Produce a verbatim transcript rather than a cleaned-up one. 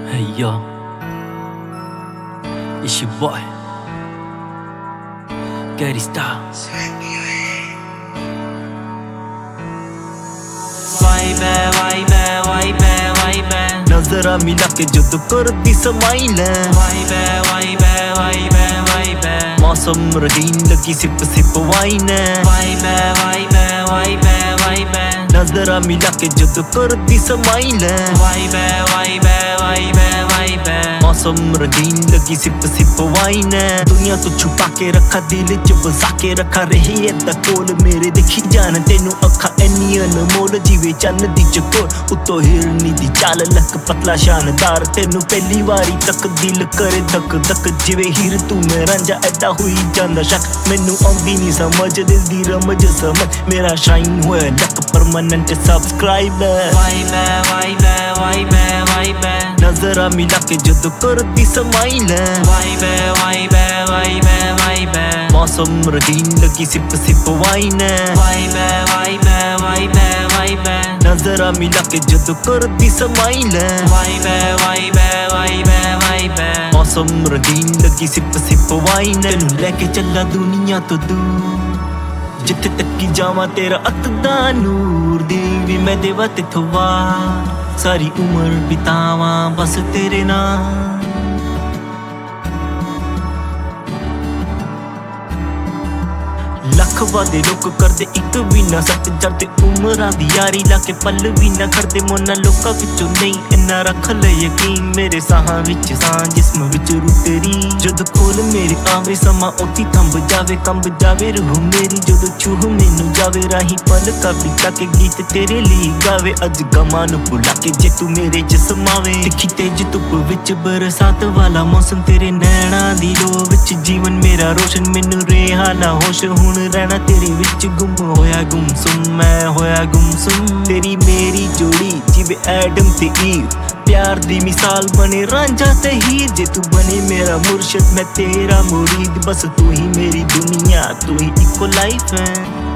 Hey yo, it's your boy, Getty Styles. Vibe है, vibe है, vibe है, vibe है। नजरा मिला के जद करती समाइल Vibe है, vibe है, vibe है, vibe है। मौसम रहीन लगी सिप सिप वाइन Vibe है, vibe है, vibe है, vibe है। नजरा मिला के जद करती समाइल Vibe है, vibe है, vibe है, vibe है। मौसम रहीन लगी सिप सिप वाइन दुनिया तो छुपा के रखा दिल च बसा के रखा रही ऐदा कोल मेरे देखी जान तेनू अखा एनी अनमोल जीवे चन्न दी चकोर उतो हिरनी दी चाल लक पतला शानदार तेनू पहली वारी तक दिल करे धक धक जिवे हीर तू मैं रांझा ऐदा हुई जांदा शक मैनू आउंदी नहीं समझ दिल दी रमज समझ मेरा शाइन होया लक परमानेंट सब्सक्राइबर Vibe है, vibe है, vibe है, vibe है। नजरा मिला के जद करती समाइल Vibe है, vibe है, vibe है, vibe है। मौसम रहीन लगी सिप सिप वाइन Vibe है, vibe है, vibe है, vibe है। नजरा मिला के जद करती समाइल Vibe है, vibe है, vibe है, vibe है। मौसम रहीन लगी सिप सिप वाइन तेनू लेके चला दुनिया तो दूर जिथे तक की जावा तेरा अतदा नूर दिल भी मैं देवा तिथों वार सारी उम्र बितावा बस तेरे नाल लख वादे लोक करदे इक भी ना सच जरदे उमरां दी यारी लाके पल भी ना खड़दे मोना लोकां विचों नहीं इन्ना रख ले यकीन मेरे साहां विच सां जिस्म विच रू तेरी जद कोल मेरे आवे समा ओती थंब जावे कंब जावे रूह मेरी जद छूह मैनू जावे राही पल का बिता के गीत तेरे लिए गावे अज गमां नू भुला के जे तू मेरे च समावे तिखी तेज धुप विच बरसात वाला मौसम तेरे नैना दी लो विच जीवन मेरा रोशन मैनू रेहा ना होश हुण रहना तेरे विच गुम होया गुमसुम मैं होया गुमसुम तेरी मेरी जोड़ी जिवे एडम ते ईव प्यार दी मिसाल बने रांझा ते हीर जे तू बने मेरा मुर्शिद मैं तेरा मुरीद बस तू ही मेरी दुनिया तू ही इको लाइफ है।